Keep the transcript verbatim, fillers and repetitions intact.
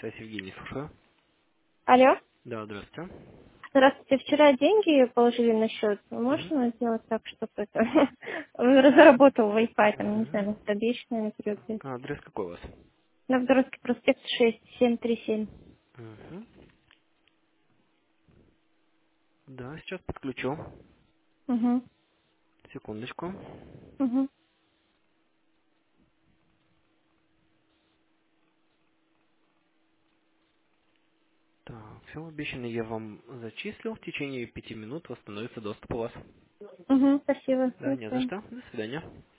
связь Евгений, слушаю. Алло. Да, здравствуйте. Здравствуйте. Вчера деньги положили на счет. Мгм. Можно сделать так, чтобы это заработал Wi-Fi, там, не знаю, Мгм. на стабичный, на период. А адрес какой у вас? Новгородский проспект шесть, семь три семь. Мгм. Да, сейчас подключу. Угу. Секундочку. Угу. Так, все обещанное я вам зачислил. В течение пяти минут восстановится доступ у вас. Угу. Спасибо. Да, До не за свидания. что. До свидания.